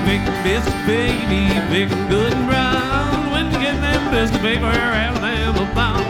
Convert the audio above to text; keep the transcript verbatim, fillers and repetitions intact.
big biscuit, baby, big and good and brown. When you get them biscuits, baby, we're Alabama bound.